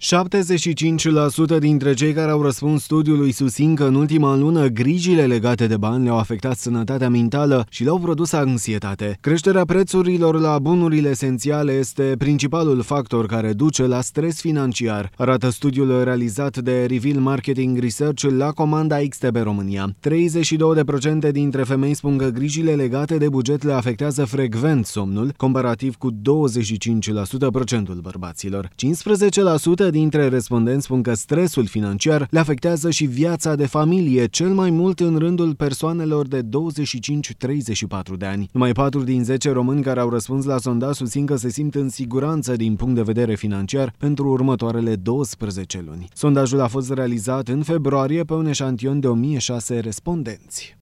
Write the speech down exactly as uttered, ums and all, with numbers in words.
șaptezeci și cinci la sută dintre cei care au răspuns studiului susțin că în ultima lună grijile legate de bani le-au afectat sănătatea mentală și le-au produs anxietate. Creșterea prețurilor la bunurile esențiale este principalul factor care duce la stres financiar, arată studiul realizat de Reveal Marketing Research la comanda X T B România. treizeci și doi la sută dintre femei spun că grijile legate de buget le afectează frecvent somnul, comparativ cu douăzeci și cinci la sută procentul bărbaților. cincisprezece la sută dintre respondenți spun că stresul financiar le afectează și viața de familie, cel mai mult în rândul persoanelor de douăzeci și cinci - treizeci și patru de ani. Numai patru din zece români care au răspuns la sondaj susțin că se simt în siguranță din punct de vedere financiar pentru următoarele douăsprezece luni. Sondajul a fost realizat în februarie pe un eșantion de o mie șase respondenți.